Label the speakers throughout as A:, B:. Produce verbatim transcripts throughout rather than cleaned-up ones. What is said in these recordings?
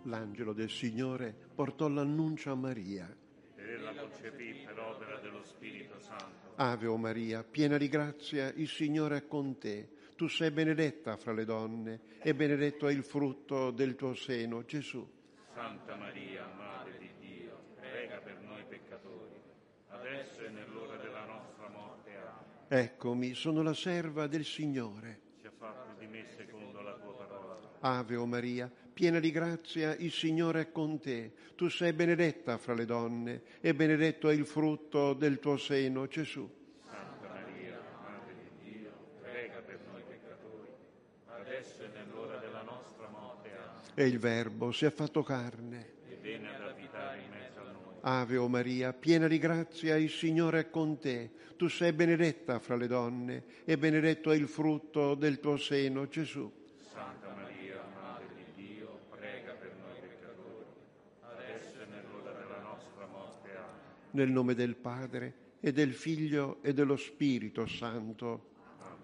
A: L'angelo del Signore portò l'annuncio a Maria.
B: Ella concepì per opera dello Spirito Santo.
A: Ave o Maria, piena di grazia, il Signore è con te. Tu sei benedetta fra le donne e benedetto è il frutto del tuo seno, Gesù.
B: Santa Maria, Madre di Dio, prega per noi peccatori, adesso e nell'ora della nostra morte. Amen.
A: Eccomi, sono la serva del Signore.
B: Sia fatto di me secondo la tua parola.
A: Ave o Maria, piena di grazia, il Signore è con te. Tu sei benedetta fra le donne e benedetto è il frutto del tuo seno, Gesù.
B: Santa Maria, Madre di Dio, prega per noi peccatori, adesso e nell'ora della nostra morte. Amen.
A: E il Verbo si è fatto carne
B: E viene ad abitare in mezzo a noi.
A: Ave o Maria, piena di grazia, il Signore è con te. Tu sei benedetta fra le donne e benedetto è il frutto del tuo seno, Gesù.
B: Santa Maria, Madre di Dio, prega per noi peccatori, adesso e nell'ora della nostra morte. Amen.
A: Nel nome del Padre e del Figlio e dello Spirito Santo.
B: Amen.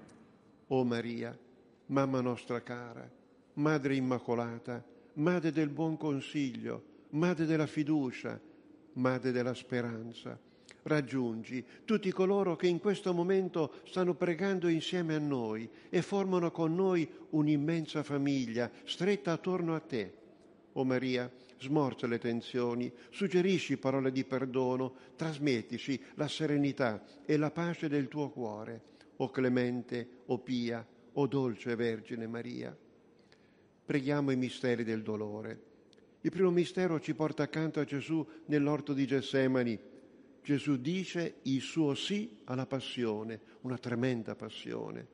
A: O Maria, Mamma nostra cara, Madre Immacolata, Madre del buon consiglio, Madre della fiducia, Madre della speranza, raggiungi tutti coloro che in questo momento stanno pregando insieme a noi e formano con noi un'immensa famiglia stretta attorno a te. O Maria, smorza le tensioni, suggerisci parole di perdono, trasmettici la serenità e la pace del tuo cuore. O clemente, o pia, o dolce Vergine Maria. Preghiamo i misteri del dolore. Il primo mistero ci porta accanto a Gesù nell'orto di Getsemani. Gesù dice il suo sì alla passione, una tremenda passione.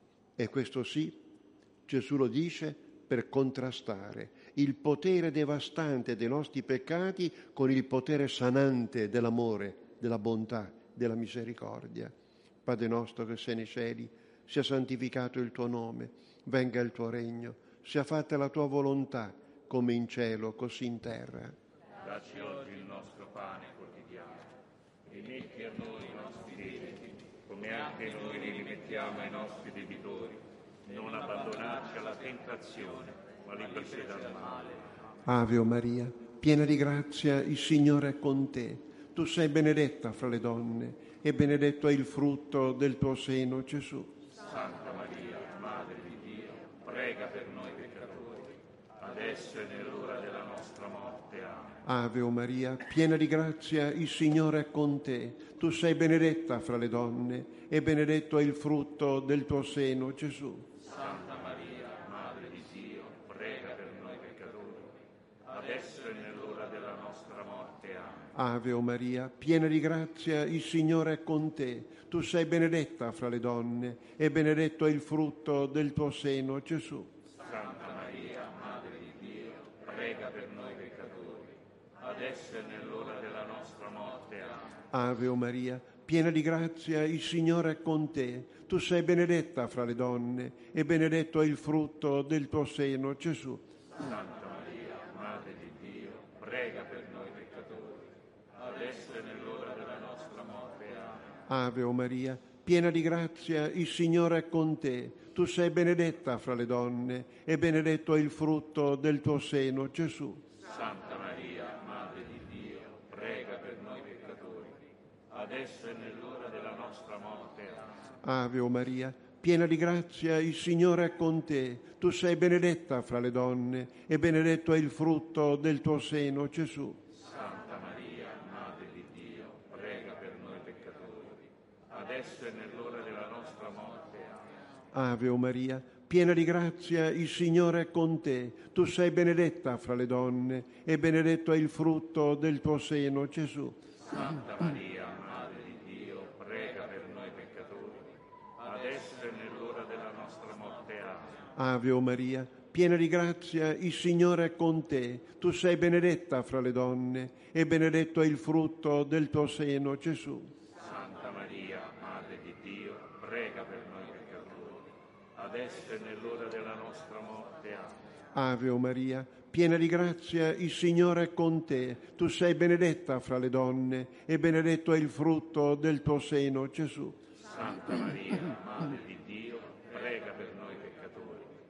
A: E questo sì, Gesù lo dice per contrastare il potere devastante dei nostri peccati con il potere sanante dell'amore, della bontà, della misericordia. Padre nostro che sei nei cieli, sia santificato il tuo nome, venga il tuo regno, sia fatta la tua volontà, come in cielo, così in terra.
B: Dacci oggi il nostro pane quotidiano, rimetti a noi i nostri debiti, come anche noi li rimettiamo ai nostri debitori. Non abbandonarci alla tentazione, ma liberaci dal male.
A: Ave o Maria, piena di grazia, il Signore è con te. Tu sei benedetta fra le donne e benedetto è il frutto del tuo seno, Gesù.
B: Santa Maria, Madre di Dio, prega per noi peccatori, adesso e nell'ora della nostra morte. Amen.
A: Ave o Maria, piena di grazia, il Signore è con te. Tu sei benedetta fra le donne e benedetto è il frutto del tuo seno, Gesù.
B: Santa Maria, Madre di Dio, prega per noi peccatori, adesso e nell'ora della nostra morte. Amen.
A: Ave o Maria, piena di grazia, il Signore è con te. Tu sei benedetta fra le donne e benedetto è il frutto del tuo seno, Gesù.
B: Santa Maria, Madre di Dio, prega per noi peccatori, adesso e nell'ora della nostra morte. Amen.
A: Ave o Maria, piena di grazia, il Signore è con te. Tu sei benedetta fra le donne e benedetto è il frutto del tuo seno, Gesù.
B: Santa Maria, Madre di Dio, prega per noi peccatori, adesso e nell'ora della nostra morte. Amen.
A: Ave o Maria, piena di grazia, il Signore è con te. Tu sei benedetta fra le donne e benedetto è il frutto del tuo seno, Gesù.
B: Santa Maria, Madre di Dio, prega per noi peccatori, adesso e nell'ora della nostra morte. Amen.
A: Ave o Maria, piena di grazia, il Signore è con te. Tu sei benedetta fra le donne e benedetto è il frutto del tuo seno, Gesù.
B: Santa Maria, Madre di Dio, prega per noi peccatori, adesso e nell'ora della nostra morte. Amen.
A: Ave o Maria, piena di grazia, il Signore è con te. Tu sei benedetta fra le donne e benedetto è il frutto del tuo seno, Gesù.
B: Santa Maria, Madre di Dio, prega per noi peccatori, adesso e nell'ora della nostra morte. Amen.
A: Ave o Maria, piena di grazia, il Signore è con te. Tu sei benedetta fra le donne e benedetto è il frutto del tuo seno, Gesù.
B: Santa Maria, Madre di Dio, prega per noi peccatori, adesso e nell'ora della nostra morte. Amen.
A: Ave o Maria, piena di grazia, il Signore è con te. Tu sei benedetta fra le donne e benedetto è il frutto del tuo seno, Gesù.
B: Santa Maria, Madre di Dio, prega per noi peccatori,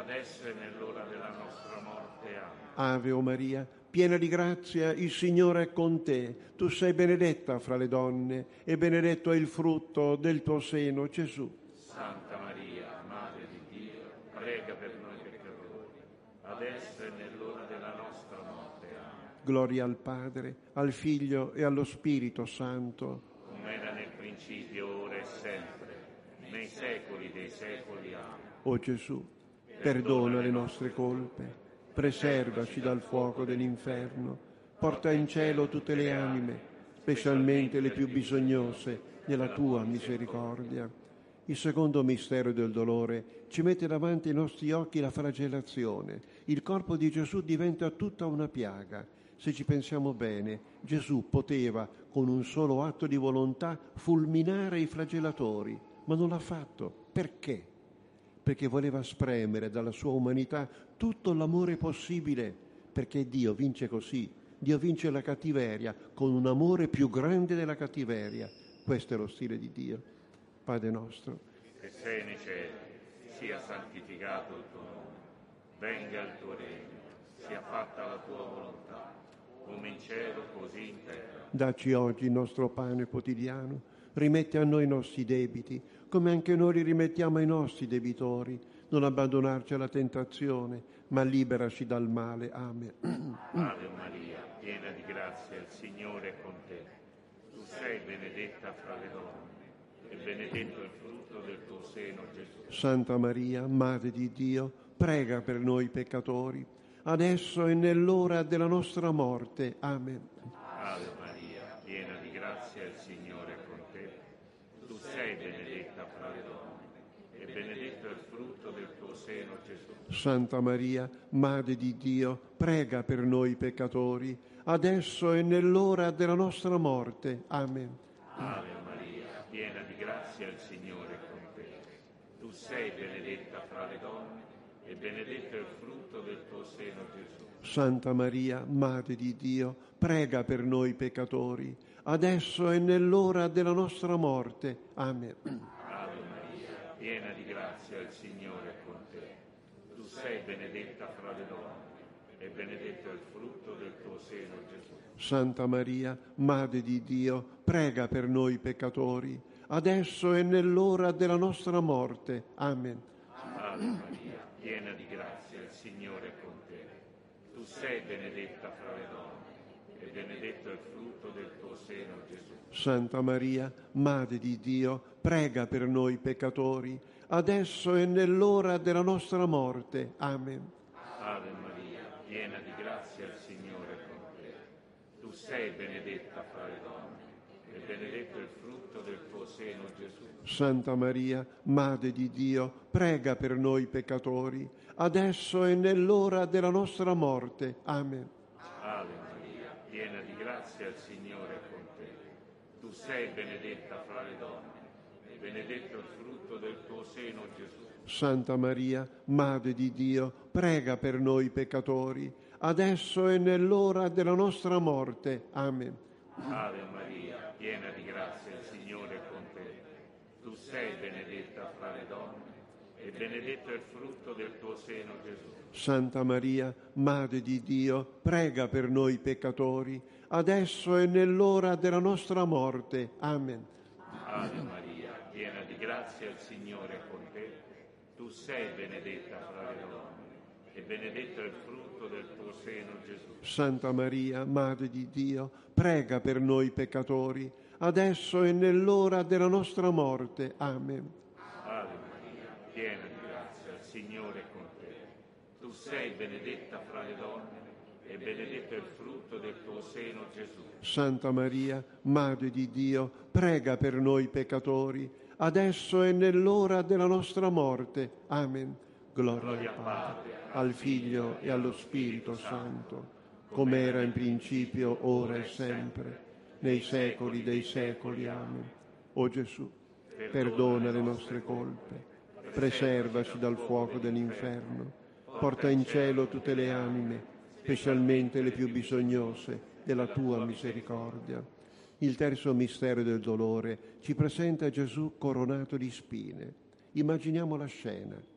B: adesso e nell'ora della nostra morte. Amen.
A: Ave o Maria, piena di grazia, il Signore è con te. Tu sei benedetta fra le donne e benedetto è il frutto del tuo seno, Gesù.
B: Santa Maria, Madre di Dio, prega per noi peccatori, adesso e nell'ora della nostra morte. Amen.
A: Gloria al Padre, al Figlio e allo Spirito Santo.
B: Come era nel principio, ora e sempre, nei secoli dei secoli. Amen.
A: O Gesù, perdona le nostre colpe, preservaci dal fuoco dell'inferno, porta in cielo tutte le anime, specialmente le più bisognose della tua misericordia. Il secondo mistero del dolore ci mette davanti ai nostri occhi la flagellazione. Il corpo di Gesù diventa tutta una piaga. Se ci pensiamo bene, Gesù poteva, con un solo atto di volontà, fulminare i flagellatori, ma non l'ha fatto. Perché? Perché voleva spremere dalla sua umanità tutto l'amore possibile, perché Dio vince così. Dio vince la cattiveria con un amore più grande della cattiveria. Questo è lo stile di Dio. Padre nostro,
B: che sei nei cieli, sia santificato il tuo nome, venga il tuo regno, sia fatta la tua volontà, come in cielo così in terra.
A: Dacci oggi il nostro pane quotidiano, rimetti a noi i nostri debiti, come anche noi li rimettiamo ai nostri debitori. Non abbandonarci alla tentazione, ma liberaci dal male. Amen.
B: Ave Maria, piena di grazia, il Signore è con te. Tu sei benedetta fra le donne, e benedetto il frutto del tuo seno, Gesù.
A: Santa Maria, Madre di Dio, prega per noi peccatori, adesso e nell'ora della nostra morte. Amen.
B: Ave Maria, piena di grazia, il Signore è con te. Tu sei benedetta fra le donne, e benedetto è il frutto del tuo seno, Gesù.
A: Santa Maria, Madre di Dio, prega per noi peccatori, adesso e nell'ora della nostra morte. Amen.
B: Ave Maria, piena di grazia, il Signore è con te. Tu sei benedetta fra le donne, e benedetto è il frutto del tuo seno, Gesù.
A: Santa Maria, Madre di Dio, prega per noi peccatori, adesso e nell'ora della nostra morte. Amen.
B: Ave Maria, piena di grazia, il Signore è con te. Tu sei benedetta fra le donne, e benedetto è il frutto del tuo seno, Gesù.
A: Santa Maria, Madre di Dio, prega per noi peccatori, adesso e nell'ora della nostra morte. Amen.
B: Ave Maria, piena di grazia, il Signore è con te. Tu sei benedetta fra le donne, e benedetto è il frutto del tuo seno, Gesù.
A: Santa Maria, Madre di Dio, prega per noi peccatori, adesso e nell'ora della nostra morte. Amen.
B: Ave Maria, piena di grazia, il Signore è con te. Tu sei benedetta fra le donne, e benedetto è il frutto del tuo seno, Gesù.
A: Santa Maria, Madre di Dio, prega per noi peccatori, adesso e nell'ora della nostra morte. Amen.
B: Ave Maria, piena di grazia, il Signore è con te. Tu sei benedetta fra le donne, e benedetto è il frutto del tuo seno, Gesù.
A: Santa Maria, Madre di Dio, prega per noi peccatori, adesso e nell'ora della nostra morte. Amen.
B: Ave Maria, piena di grazia, il Signore è con te. Tu sei benedetta fra le donne, e benedetto è il frutto del tuo seno, Gesù.
A: Santa Maria, Madre di Dio, prega per noi peccatori, adesso e nell'ora della nostra morte. Amen.
B: Ave Maria, piena di grazia, il Signore è con te. Tu sei benedetta fra le donne, e benedetto è il frutto del tuo seno, Gesù.
A: Santa Maria, Madre di Dio, prega per noi peccatori, adesso e nell'ora della nostra morte. Amen.
B: Ave Maria, piena di grazia, il Signore è con te. Tu sei benedetta fra le donne, e benedetto è il frutto del tuo seno, Gesù.
A: Santa Maria, Madre di Dio, prega per noi peccatori, adesso e nell'ora della nostra morte. Amen. Gloria,
B: Gloria
A: al Padre, al Figlio e allo Spirito Santo, come era in principio, ora e sempre, nei secoli dei secoli. Amen. O Gesù, perdona le nostre colpe, preservaci dal fuoco dell'inferno, porta in cielo tutte le anime, specialmente le più bisognose della tua misericordia. Il terzo mistero del dolore ci presenta Gesù coronato di spine. Immaginiamo la scena.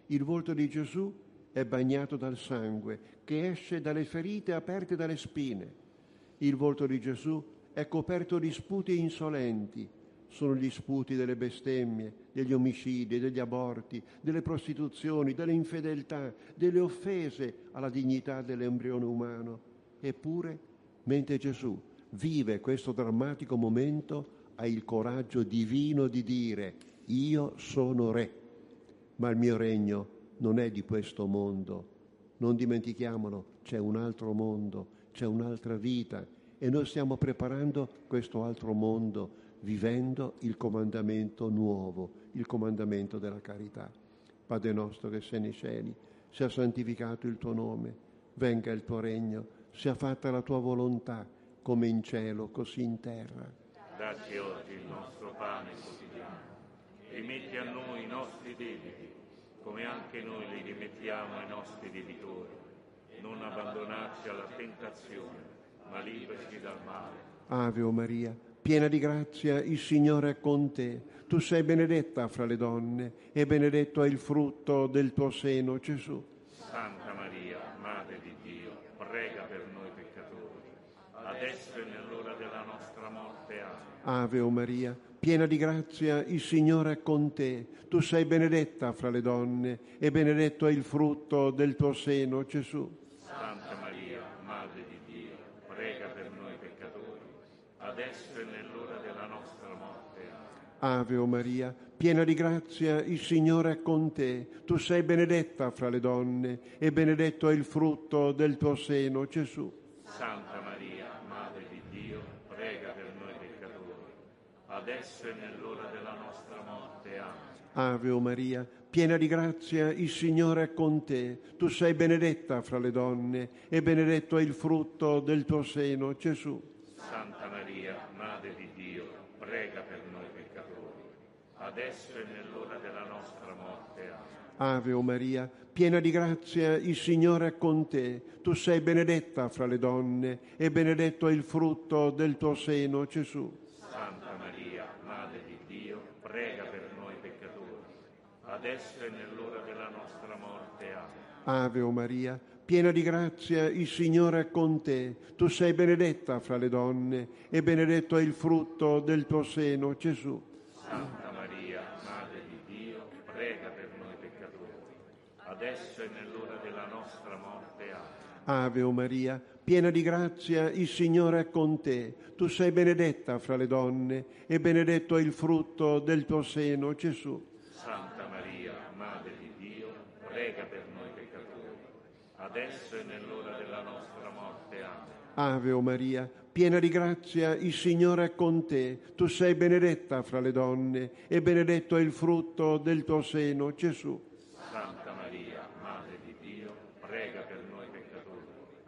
A: Il volto di Gesù è bagnato dal sangue che esce dalle ferite aperte dalle spine. Il volto di Gesù è coperto di sputi insolenti. Sono gli sputi delle bestemmie, degli omicidi, degli aborti, delle prostituzioni, delle infedeltà, delle offese alla dignità dell'embrione umano. Eppure, mentre Gesù vive questo drammatico momento, ha il coraggio divino di dire: io sono re, ma il mio regno non è di questo mondo. Non dimentichiamolo, c'è un altro mondo, c'è un'altra vita e noi stiamo preparando questo altro mondo, vivendo il comandamento nuovo, il comandamento della carità. Padre nostro che sei nei cieli, sia santificato il tuo nome, venga il tuo regno, sia fatta la tua volontà, come in cielo, così in terra.
B: Dacci oggi il nostro pane quotidiano, rimetti a noi i nostri debiti, come anche noi li rimettiamo ai nostri debitori. Non abbandonarci alla tentazione, ma liberaci dal male.
A: Ave o Maria, piena di grazia, il Signore è con te. Tu sei benedetta fra le donne e benedetto è il frutto del tuo seno, Gesù.
B: Santa Maria, Madre di Dio, prega per noi peccatori, adesso e nell'ora della nostra morte. Amen.
A: Ave o Maria, piena di grazia, il Signore è con te. Tu sei benedetta fra le donne e benedetto è il frutto del tuo seno, Gesù.
B: Santa Maria, Madre di Dio, prega per noi peccatori, adesso e nell'ora della nostra morte. Amen.
A: Ave o Maria, piena di grazia, il Signore è con te. Tu sei benedetta fra le donne e benedetto è il frutto del tuo seno, Gesù.
B: Santa Maria, Madre di Dio, prega per noi peccatori, adesso e nell'ora della nostra morte. Amen.
A: Ave o Maria, piena di grazia, il Signore è con te. Tu sei benedetta fra le donne e benedetto è il frutto del tuo seno, Gesù.
B: Santa Maria, Madre di Dio, prega per noi peccatori, adesso e nell'ora della nostra morte. Amen.
A: Ave o Maria, piena di grazia, il Signore è con te. Tu sei benedetta fra le donne e benedetto è il frutto del tuo seno, Gesù.
B: Santa Maria, Madre di Dio, prega per noi peccatori, adesso e nell'ora della nostra morte. Amen.
A: Ave o Maria, piena di grazia, il Signore è con te. Tu sei benedetta fra le donne e benedetto è il frutto del tuo seno, Gesù.
B: Santa Maria, Madre di Dio, prega per noi peccatori, adesso e nell'ora della nostra morte. Amen.
A: Ave o Maria, piena di grazia, il Signore è con te. Tu sei benedetta fra le donne e benedetto è il frutto del tuo seno, Gesù.
B: Santa Maria, Madre di Dio, prega per noi peccatori, adesso e nell'ora della nostra morte. Amen.
A: Ave o Maria, piena di grazia, il Signore è con te. Tu sei benedetta fra le donne e benedetto è il frutto del tuo seno, Gesù.
B: Santa Maria, Madre di Dio, prega per noi peccatori,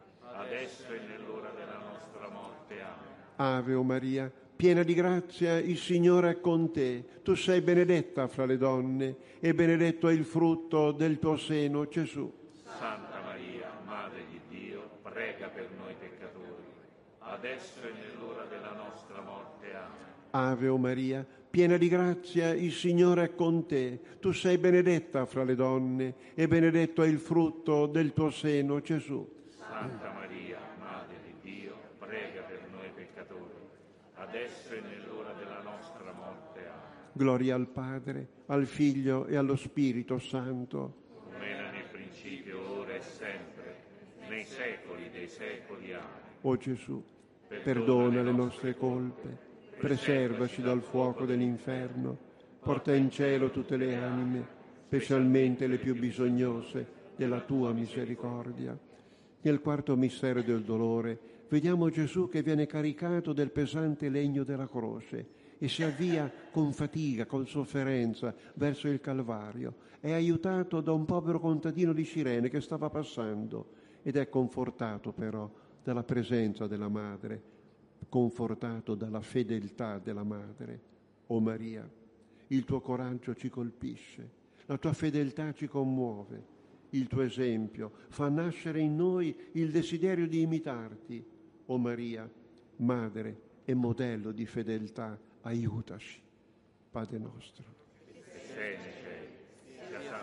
B: adesso e nell'ora della nostra morte. Amen.
A: Ave o Maria, piena di grazia, il Signore è con te. Tu sei benedetta fra le donne e benedetto è il frutto del tuo seno, Gesù.
B: Santa Maria, Madre di Dio, prega per noi peccatori, adesso e nell'ora della nostra morte. Amen.
A: Ave o Maria, piena di grazia, il Signore è con te. Tu sei benedetta fra le donne e benedetto è il frutto del tuo seno, Gesù.
B: Santa Maria, Madre di Dio, prega per noi peccatori, adesso e nell'ora della nostra morte. Amen.
A: Gloria al Padre, al Figlio e allo Spirito Santo.
B: Come era nel principio, ora e sempre, nei secoli dei secoli. Amen.
A: O Gesù, perdona le nostre colpe, preservaci dal fuoco dell'inferno, porta in cielo tutte le anime, specialmente le più bisognose della tua misericordia. Nel quarto mistero del dolore vediamo Gesù che viene caricato del pesante legno della croce e si avvia con fatica, con sofferenza verso il Calvario. È aiutato da un povero contadino di Cirene che stava passando ed è confortato però dalla presenza della Madre, confortato dalla fedeltà della Madre. O Maria, il tuo coraggio ci colpisce, la tua fedeltà ci commuove, il tuo esempio fa nascere in noi il desiderio di imitarti. O Maria, Madre e modello di fedeltà, aiutaci. Padre nostro,
B: che sei nei cieli, sia santificato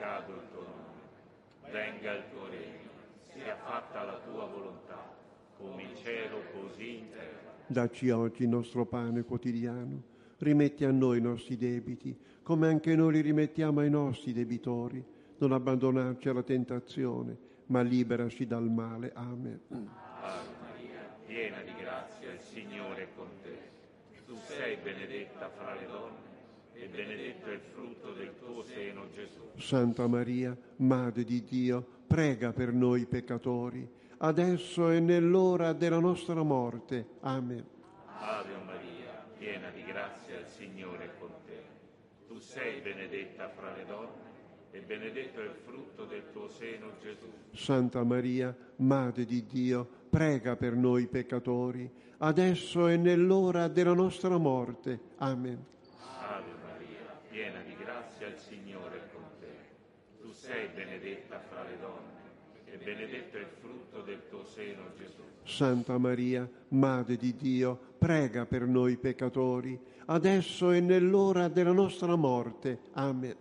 B: glorificato il tuo nome. Venga il tuo regno, sia fatta la tua volontà, come in cielo così in terra.
A: Dacci oggi il nostro pane quotidiano, rimetti a noi i nostri debiti, come anche noi li rimettiamo ai nostri debitori. Non abbandonarci alla tentazione, ma liberaci dal male. Amen.
B: Ave Maria, piena di grazia, il Signore è con te. Tu sei benedetta fra le donne, e benedetto è il frutto del tuo seno, Gesù.
A: Santa Maria, Madre di Dio, prega per noi peccatori, adesso e nell'ora della nostra morte. Amen.
B: Ave Maria, piena di grazia, il Signore è con te. Tu sei benedetta fra le donne, e benedetto è il frutto del tuo seno, Gesù.
A: Santa Maria, Madre di Dio, prega per noi peccatori, adesso e nell'ora della nostra morte. Amen.
B: Ave Maria, piena di grazia, il Signore è con te. Tu sei benedetta fra le donne, e benedetto è il frutto del tuo seno, Gesù.
A: Santa Maria, Madre di Dio, prega per noi peccatori, adesso e nell'ora della nostra morte. Amen.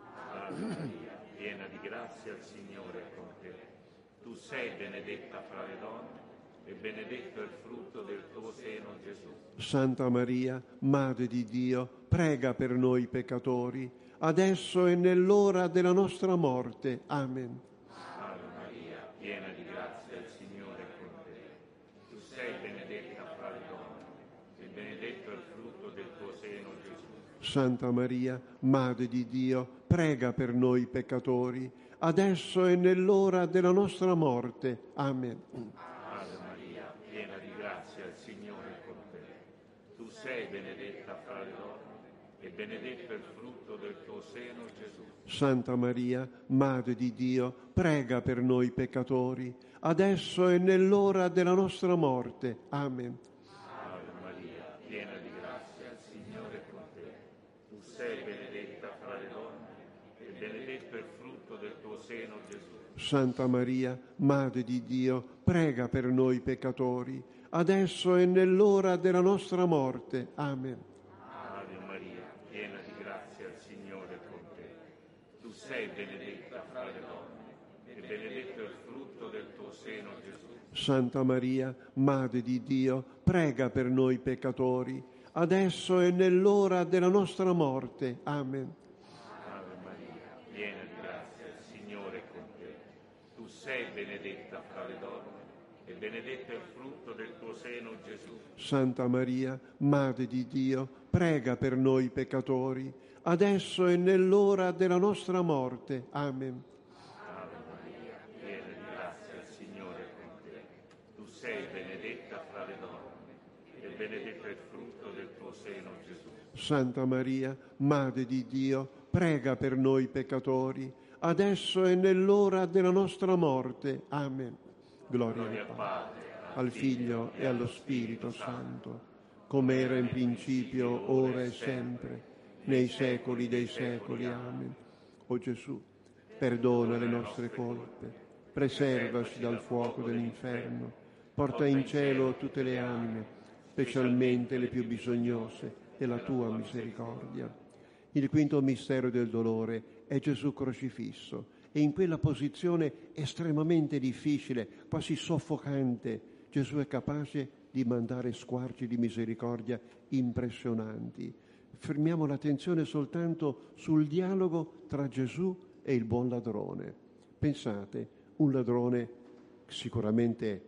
B: Ave Maria, piena di grazia, il Signore è con te. Tu sei benedetta fra le donne, e benedetto è il frutto del tuo seno, Gesù.
A: Santa Maria, Madre di Dio, prega per noi peccatori, adesso e nell'ora della nostra morte. Amen.
B: Ave Maria, piena di grazia, il Signore è con te. Tu sei benedetta fra le donne, e benedetto è il frutto del tuo seno, Gesù.
A: Santa Maria, Madre di Dio, prega per noi peccatori, adesso e nell'ora della nostra morte. Amen.
B: Ave Maria, piena di grazia, il Signore è con te. Tu sei benedetta fra le donne, e benedetto è il frutto del tuo seno, Gesù.
A: Santa Maria, Madre di Dio, prega per noi peccatori, adesso e nell'ora della nostra morte. Amen.
B: Ave Maria, piena di grazia, il Signore è con te. Tu sei benedetta fra le donne, e benedetto è il frutto del tuo seno, Gesù.
A: Santa Maria, Madre di Dio, prega per noi peccatori, adesso e nell'ora della nostra morte. Amen.
B: Ave Maria, piena di grazia, il Signore è con te. Tu sei benedetta fra le donne, e benedetto è il frutto del tuo seno, Gesù.
A: Santa Maria, Madre di Dio, prega per noi peccatori, adesso e nell'ora della nostra morte. Amen.
B: Ave Maria, piena di grazia, il Signore è con te. Tu sei benedetta fra le donne, e benedetto è il frutto del tuo seno, Gesù.
A: Santa Maria, Madre di Dio, prega per noi peccatori, adesso e nell'ora della nostra morte. Amen.
B: Ave Maria, piena di grazia, il Signore è con te. Tu sei benedetta fra le donne, e benedetto è il frutto del tuo seno, Gesù.
A: Santa Maria, Madre di Dio, prega per noi peccatori, adesso e nell'ora della nostra morte. Amen. Gloria
B: Gloria
A: al
B: al
A: Padre,
B: Padre,
A: al Figlio e allo Spirito Santo, come era in principio, ora e sempre, nei secoli dei secoli. Amen. O Gesù, perdona le nostre colpe, preservaci dal fuoco dell'inferno, porta in cielo tutte le anime, specialmente le più bisognose della tua misericordia. Il quinto mistero del dolore è Gesù crocifisso, e in quella posizione estremamente difficile, quasi soffocante, Gesù è capace di mandare squarci di misericordia impressionanti. Fermiamo l'attenzione soltanto sul dialogo tra Gesù e il buon ladrone. Pensate, un ladrone sicuramente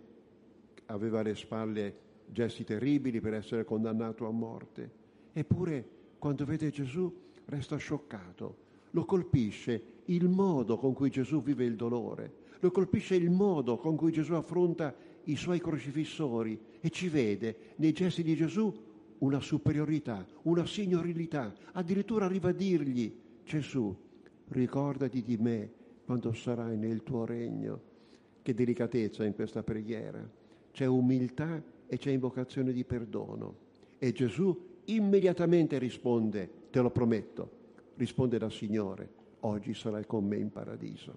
A: aveva alle spalle gesti terribili per essere condannato a morte, eppure quando vede Gesù resta scioccato. Lo colpisce il modo con cui Gesù vive il dolore, lo colpisce il modo con cui Gesù affronta i suoi crocifissori e ci vede nei gesti di Gesù una superiorità, una signorilità. Addirittura arriva a dirgli: Gesù, ricordati di me quando sarai nel tuo regno. Che delicatezza in questa preghiera. C'è umiltà e c'è invocazione di perdono. E Gesù immediatamente risponde: te lo prometto. Risponde da Signore: oggi sarai con me in paradiso.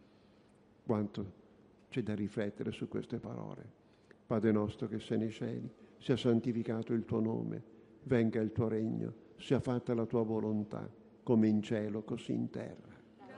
A: Quanto c'è da riflettere su queste parole. Padre nostro che sei nei cieli, sia santificato il tuo nome, venga il tuo regno, sia fatta la tua volontà, come in cielo così in terra.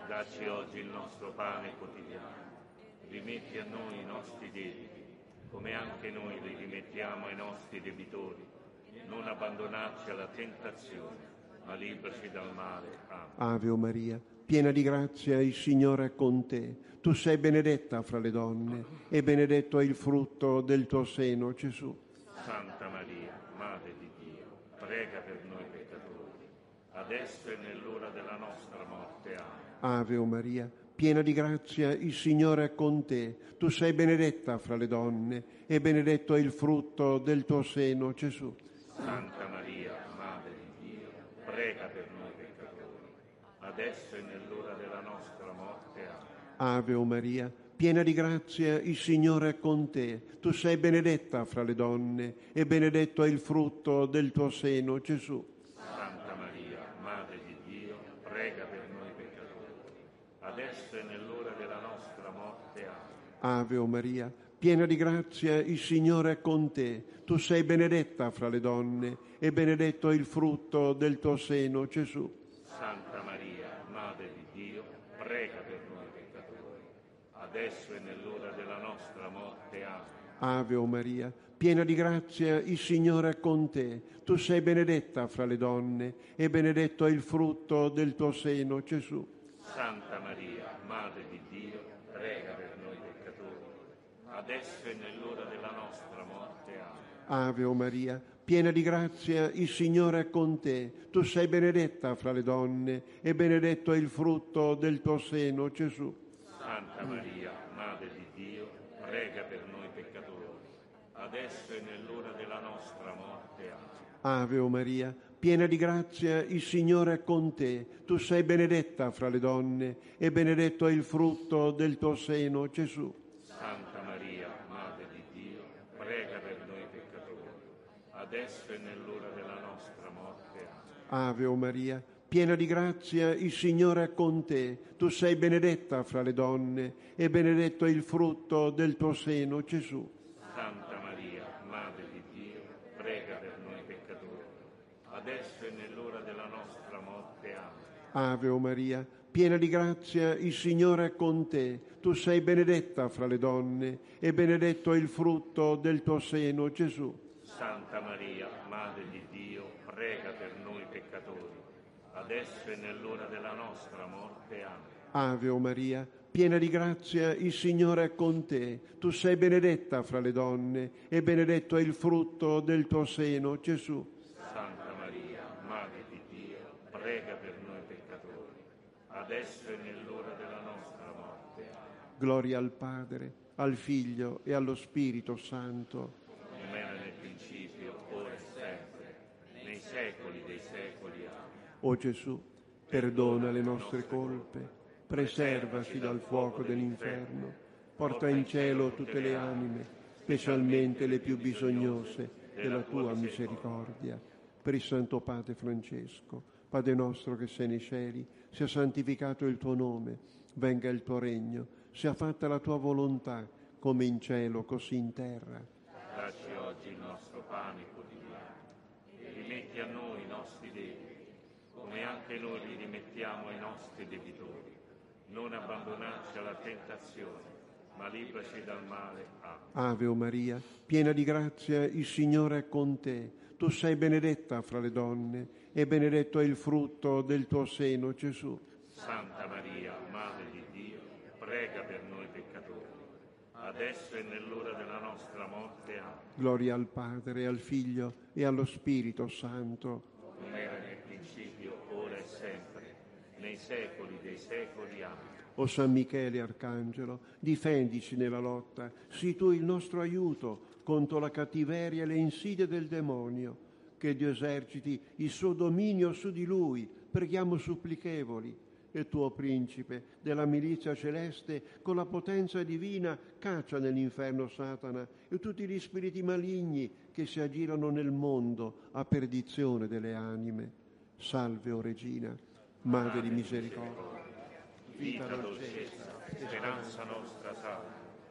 B: Dacci oggi il nostro pane quotidiano. Rimetti a noi i nostri debiti, come anche noi li rimettiamo ai nostri debitori. Non abbandonarci alla tentazione, ma liberaci dal male. Amen.
A: Ave o Maria, piena di grazia, il Signore è con te. Tu sei benedetta fra le donne e benedetto è il frutto del tuo seno, Gesù.
B: Santa Maria, Madre di Dio, prega per noi peccatori, adesso e nell'ora della nostra morte. Amen.
A: Ave o Maria, piena di grazia, il Signore è con te. Tu sei benedetta fra le donne e benedetto è il frutto del tuo seno, Gesù.
B: Santa Maria, Madre di Dio, prega per noi peccatori, adesso e nell'ora della nostra morte. Amen.
A: Ave o Maria, piena di grazia, il Signore è con te. Tu sei benedetta fra le donne e benedetto è il frutto del tuo seno, Gesù.
B: Santa Maria, Madre di Dio, prega per noi peccatori, adesso e nell'ora della nostra morte. Amen.
A: Ave o Maria, piena di grazia, il Signore è con te. Tu sei benedetta fra le donne e benedetto è il frutto del tuo seno, Gesù.
B: Santa Maria, Madre di Dio, prega per noi peccatori, adesso e nell'ora della nostra morte. Amen.
A: Ave o Maria, piena di grazia, il Signore è con te. Tu sei benedetta fra le donne e benedetto è il frutto del tuo seno, Gesù.
B: Santa Maria, Madre di Dio, prega per noi peccatori, adesso e nell'ora della nostra morte. Amen.
A: Ave o Maria, piena di grazia, il Signore è con te. Tu sei benedetta fra le donne e benedetto è il frutto del tuo seno, Gesù.
B: Santa Maria, Madre di Dio, prega per noi peccatori, adesso e nell'ora della nostra morte. Amen.
A: Ave o Maria, piena di grazia, il Signore è con te. Tu sei benedetta fra le donne e benedetto è il frutto del tuo seno, Gesù.
B: Santa Maria, Madre di Dio, prega per noi peccatori, adesso e nell'ora della nostra morte. Amen.
A: Ave o Maria, piena di grazia, il Signore è con te. Tu sei benedetta fra le donne e benedetto è il frutto del tuo seno, Gesù.
B: Santa Maria, Madre di Dio, prega per noi peccatori, adesso e nell'ora della nostra morte. Amen.
A: Ave o Maria, piena di grazia, il Signore è con te. Tu sei benedetta fra le donne e benedetto è il frutto del tuo seno, Gesù.
B: Santa Maria, Madre di Dio, prega per noi peccatori, adesso e nell'ora della nostra morte. Amen.
A: Ave o Maria, piena di grazia, il Signore è con te. Tu sei benedetta fra le donne e benedetto è il frutto del tuo seno, Gesù.
B: Santa Maria, Madre di Dio, prega per noi peccatori, adesso e nell'ora della nostra morte. Amen.
A: Gloria al Padre, al Figlio e allo Spirito Santo.
B: Come era nel principio, ora e sempre, nei secoli dei secoli. Amen.
A: O Gesù, perdona le nostre colpe, preservaci dal fuoco dell'inferno, porta in cielo tutte le anime, specialmente le più bisognose della tua misericordia. Per il Santo Padre Francesco, Padre nostro che sei nei cieli, sia santificato il tuo nome, venga il tuo regno, sia fatta la tua volontà, come in cielo, così in terra.
B: Dacci oggi il nostro pane quotidiano e rimetti a noi i nostri debiti, come anche noi li rimettiamo ai nostri debitori. Non abbandonarci alla tentazione, ma liberaci dal male. Amen.
A: Ave o Maria, piena di grazia, il Signore è con te. Tu sei benedetta fra le donne e benedetto è il frutto del tuo seno, Gesù.
B: Santa Maria, Madre di Dio, prega per noi peccatori, adesso e nell'ora della nostra morte. Amen.
A: Gloria al Padre, al Figlio e allo Spirito Santo.
B: Come era nel principio, ora e sempre, nei secoli dei secoli. Amen.
A: O San Michele Arcangelo, difendici nella lotta, sii tu il nostro aiuto contro la cattiveria e le insidie del demonio. Che Dio eserciti il suo dominio su di lui, preghiamo supplichevoli. E tuo principe della milizia celeste, con la potenza divina, caccia nell'inferno Satana e tutti gli spiriti maligni che si aggirano nel mondo a perdizione delle anime. Salve, o Regina, Madre di misericordia,
B: Vita, dolcezza, speranza nostra, salve.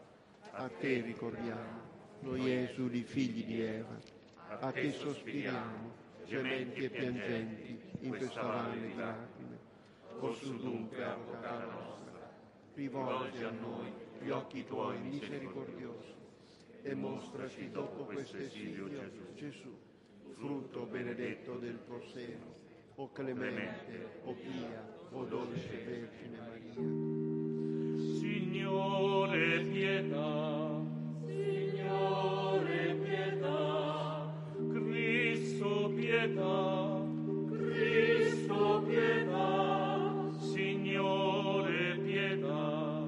A: a te ricordiamo, noi esuli figli di Eva, a te sospiriamo, gementi e piangenti, in questa valle di lacrime. Posso dunque avvocare rivolgi a noi gli occhi tuoi misericordiosi e mostraci dopo questo esilio Gesù, frutto benedetto del tuo seno, o clemente, o pia, o dolce Vergine Maria.
B: Signore pietà, Signore pietà, Cristo pietà, Cristo pietà, Signore pietà,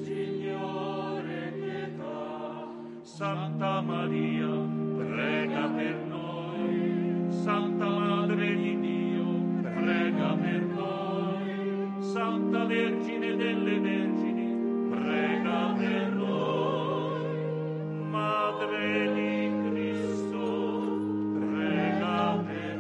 B: Signore pietà. Santa Maria, prega per noi. Santa Madre di Dio, prega per noi. Santa Vergine delle Vergini, prega per noi. Madre di Cristo, prega per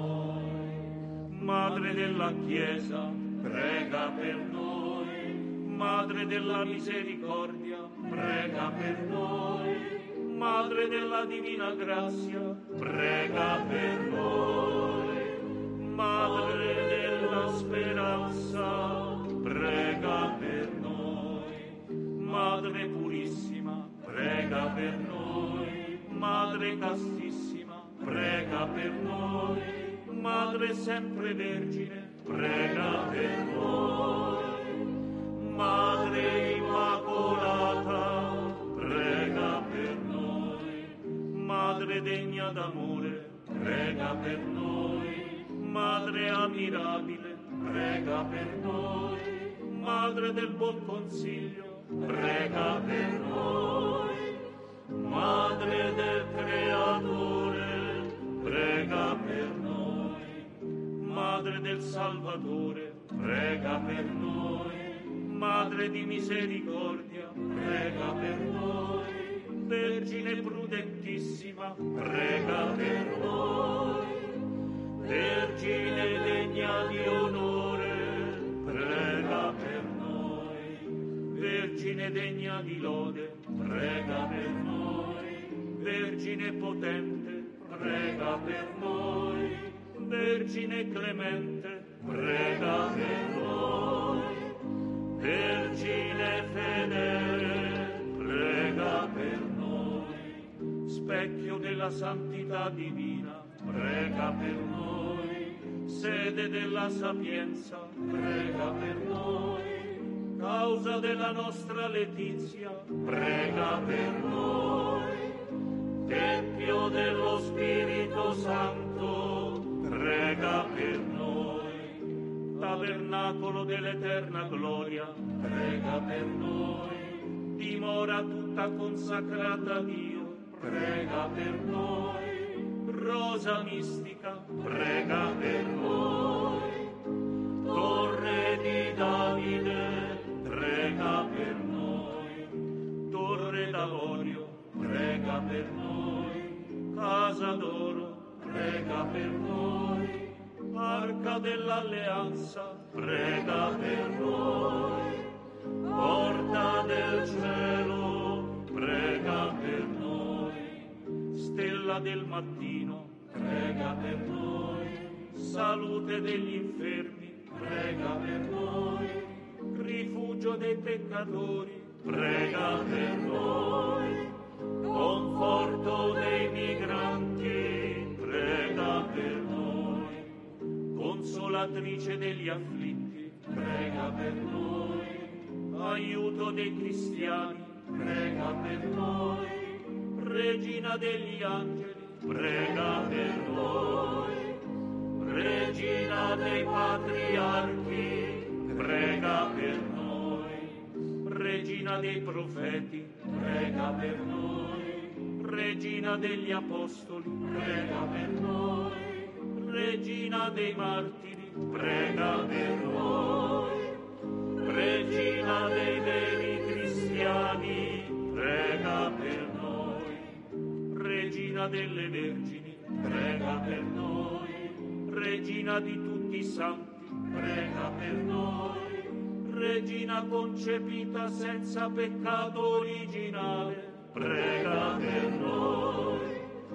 B: noi. Madre della Chiesa, prega per noi. Madre della misericordia, prega per noi. Madre della divina grazia, prega per noi. Madre della speranza, prega per noi. Madre purissima, prega per noi. Madre castissima, prega per noi. Madre sempre vergine, prega per noi. Madre immacolata, prega per noi. Madre degna d'amore, prega per noi. Madre ammirabile, prega per noi. Madre del buon consiglio, prega per noi. Madre del Creatore, prega per noi. Madre del Salvatore, prega per noi. Madre di misericordia, prega per noi. Vergine prudentissima, prega per noi. Vergine degna di onore, prega per noi. Vergine degna di lode, prega per noi. Vergine potente, prega per noi. Vergine clemente, prega per noi. Vergine fedele, prega per noi. Specchio della santità divina, prega per noi. Sede della sapienza, prega per noi. Causa della nostra letizia, prega per noi. Tempio dello Spirito Santo, prega per noi. Tabernacolo dell'eterna gloria, prega per noi. Dimora tutta consacrata a Dio, prega per noi. Rosa mistica, prega per noi. Torre di Davide, prega per noi. Torre d'avorio, prega per noi. Casa d'oro, prega per noi. Arca dell'alleanza, prega per noi. Porta del cielo, prega per noi. Stella del mattino, prega per noi. Salute degli infermi, prega per noi. Rifugio dei peccatori, prega per noi. Conforto dei migranti, prega per noi. Consolatrice degli afflitti, prega per noi. Aiuto dei cristiani, prega per noi. Regina degli angeli, prega per noi. Regina dei patriarchi, prega per noi. Regina dei profeti, prega per noi. Regina degli apostoli, prega per noi. Regina dei martiri, prega per noi. Regina dei veri cristiani, prega per noi. Regina delle vergini, prega per noi. Regina di tutti i santi, prega per noi. Regina concepita senza peccato originale, prega per noi.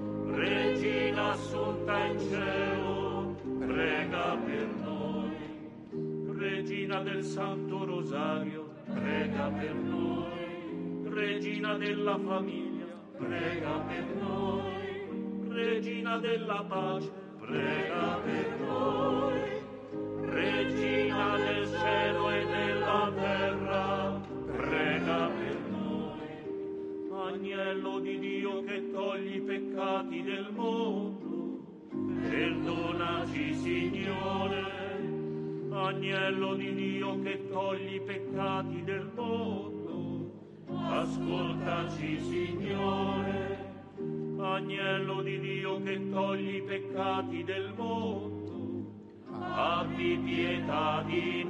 B: Regina assunta in cielo, prega per noi. Regina del Santo Rosario, prega per noi. Regina della famiglia, prega per noi. Regina della pace, prega per noi. Regina del cielo e della terra, prega per noi. Agnello di Dio che togli i peccati del mondo, perdonaci, Signore. Agnello di Dio che togli i peccati del mondo, ascoltaci, Signore. Agnello di Dio che togli i peccati del mondo, abbi pietà di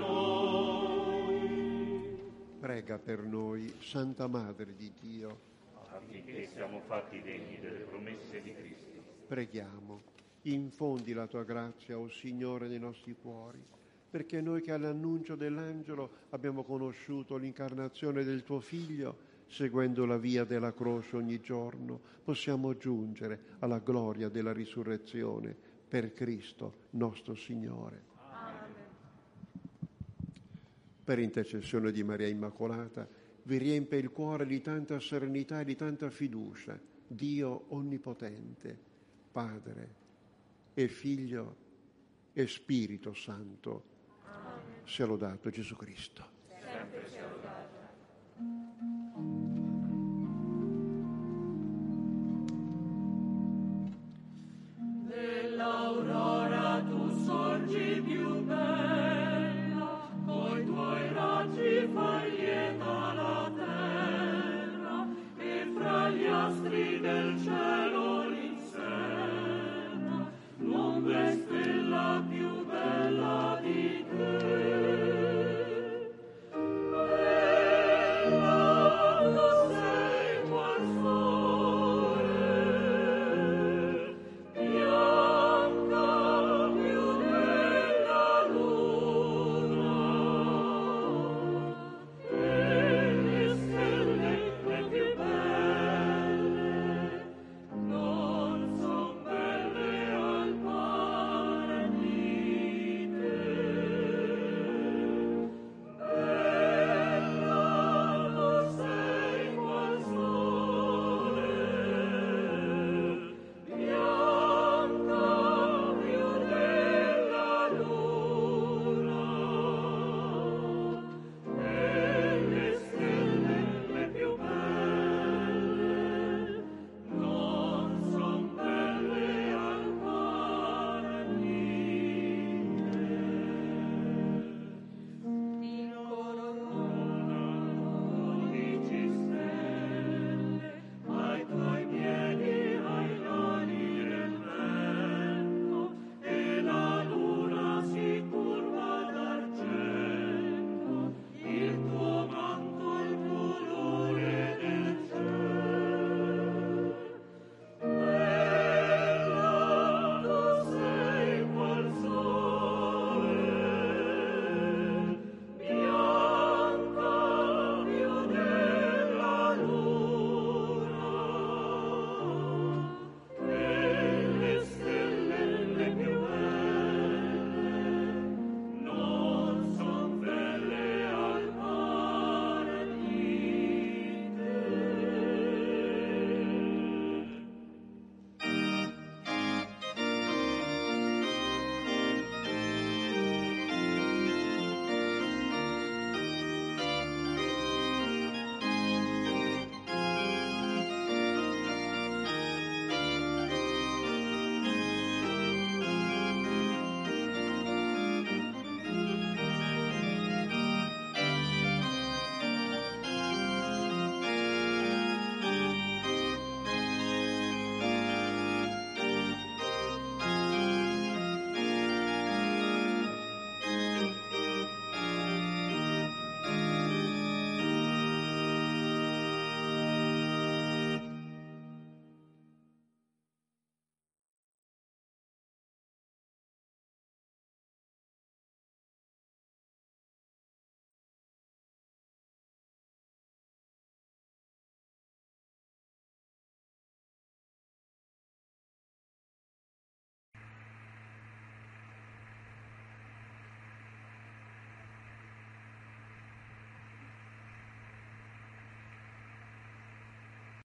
B: noi.
A: Prega per noi, Santa Madre di Dio,
B: affinché siamo fatti degni delle promesse di Cristo.
A: Preghiamo. Infondi la tua grazia, o Signore, nei nostri cuori, perché noi che all'annuncio dell'angelo abbiamo conosciuto l'incarnazione del tuo Figlio, seguendo la via della croce ogni giorno, possiamo giungere alla gloria della risurrezione per Cristo nostro Signore.
C: Amen.
A: Per intercessione di Maria Immacolata, vi riempie il cuore di tanta serenità e di tanta fiducia Dio Onnipotente, Padre e Figlio e Spirito Santo.
C: Amen.
A: Sia lodato Gesù Cristo.